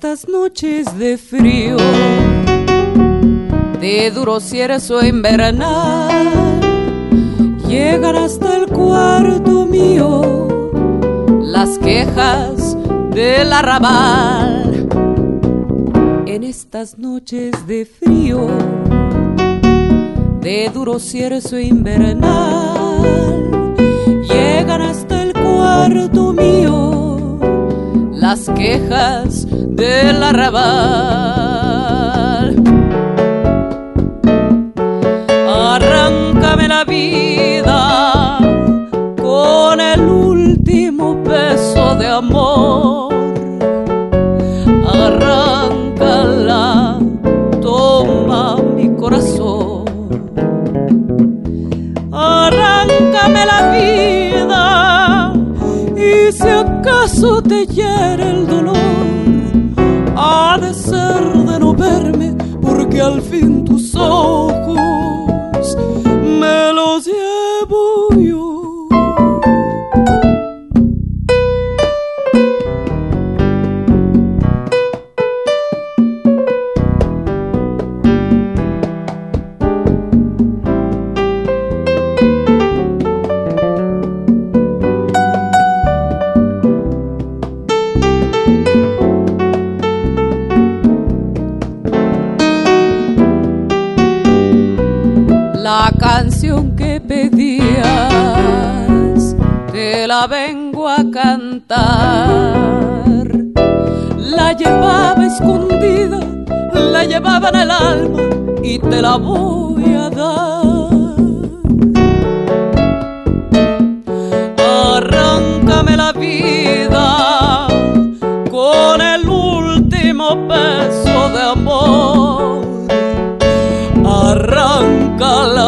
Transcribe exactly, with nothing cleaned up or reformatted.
estas noches de frío, de duro cierzo invernal, llegan hasta el cuarto mío las quejas del arrabal. En estas noches de frío, de duro cierzo invernal, llegan hasta el cuarto mío las quejas del arrabal. Arráncame la vida con el último beso de amor. Arráncala, toma mi corazón. Arráncame la vida y si acaso te hiere el dolor, ha de ser de no verme, porque al fin tus ojos me los llevo yo. La canción que pedías te la vengo a cantar. La llevaba escondida, la llevaba en el alma y te la voy a dar. Arráncame la vida con el último beso de amor. Arráncala,